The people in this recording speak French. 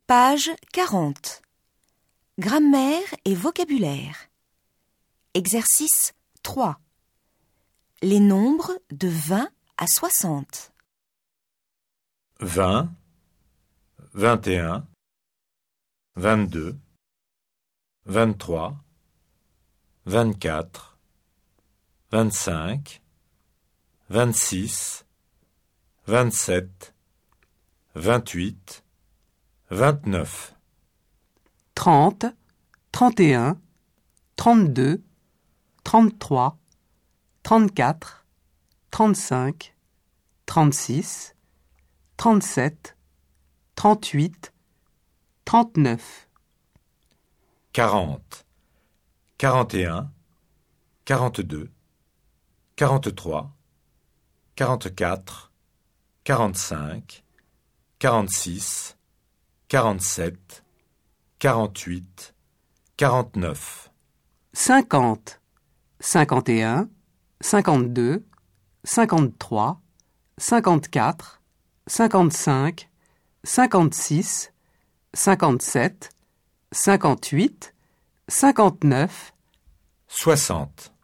Page 40. Grammaire et vocabulaire. Exercice 3. Les nombres de 20 à 60. 20, 21, 22, 23, 24, 25, 26, 27, 28, 29. 30, 31, 32, 33, 34, 35, 36, 37, 38, 39. 40, 41, 42, 43, 44, 45, 46, 47, 48, 49. 50, 51, 52, 53, 54, 55, 56, 57, 58, 59, 60.